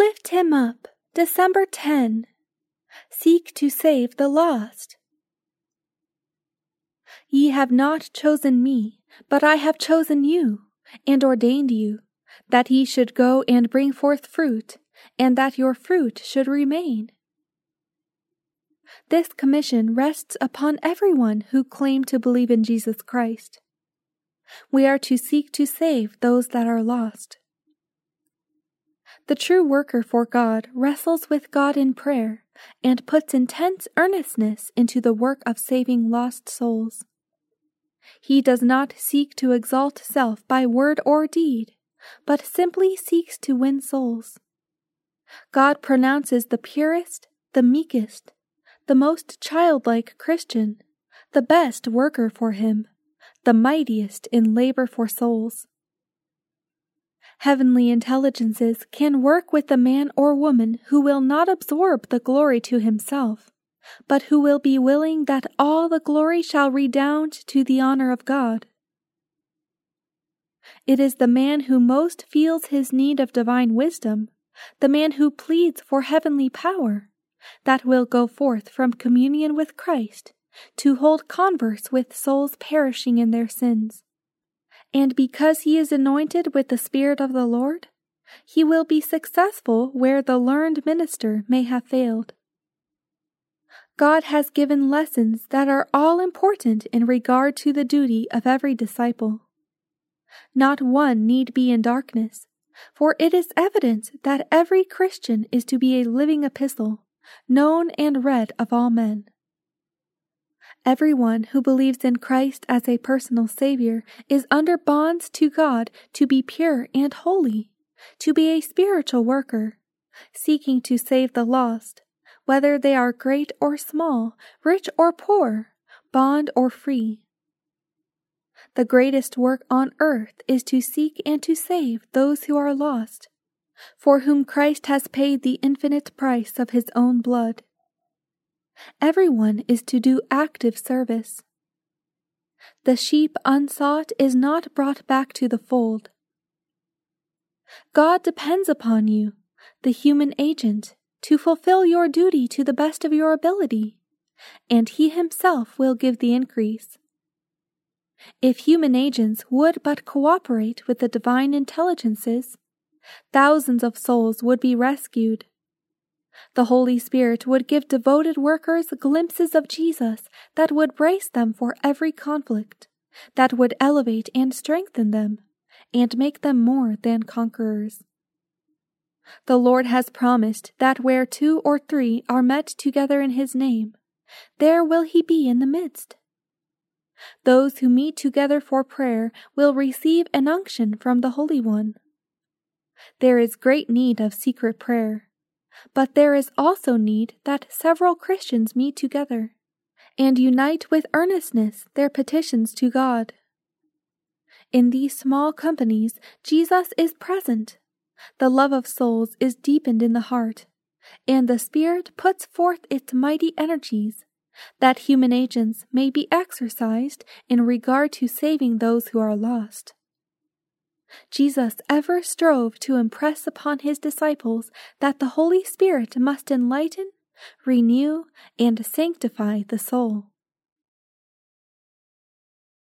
Lift him up, December 10. Seek to save the lost. Ye have not chosen me, but I have chosen you, and ordained you, that ye should go and bring forth fruit, and that your fruit should remain. This commission rests upon everyone who claim to believe in Jesus Christ. We are to seek to save those that are lost. The true worker for God wrestles with God in prayer and puts intense earnestness into the work of saving lost souls. He does not seek to exalt self by word or deed, but simply seeks to win souls. God pronounces the purest, the meekest, the most childlike Christian, the best worker for him, the mightiest in labor for souls. Heavenly intelligences can work with the man or woman who will not absorb the glory to himself, but who will be willing that all the glory shall redound to the honor of God. It is the man who most feels his need of divine wisdom, the man who pleads for heavenly power, that will go forth from communion with Christ to hold converse with souls perishing in their sins. And because he is anointed with the Spirit of the Lord, he will be successful where the learned minister may have failed. God has given lessons that are all important in regard to the duty of every disciple. Not one need be in darkness, for it is evident that every Christian is to be a living epistle, known and read of all men. Everyone who believes in Christ as a personal Savior is under bonds to God to be pure and holy, to be a spiritual worker, seeking to save the lost, whether they are great or small, rich or poor, bond or free. The greatest work on earth is to seek and to save those who are lost, for whom Christ has paid the infinite price of his own blood. Everyone is to do active service. The sheep unsought is not brought back to the fold. God depends upon you, the human agent, to fulfill your duty to the best of your ability, and he himself will give the increase. If human agents would but cooperate with the divine intelligences, thousands of souls would be rescued. The Holy Spirit would give devoted workers glimpses of Jesus that would brace them for every conflict, that would elevate and strengthen them, and make them more than conquerors. The Lord has promised that where 2 or 3 are met together in his name, there will he be in the midst. Those who meet together for prayer will receive an unction from the Holy One. There is great need of secret prayer, but there is also need that several Christians meet together and unite with earnestness their petitions to God. In these small companies, Jesus is present. The love of souls is deepened in the heart, and the Spirit puts forth its mighty energies, that human agents may be exercised in regard to saving those who are lost. Jesus ever strove to impress upon his disciples that the Holy Spirit must enlighten, renew, and sanctify the soul.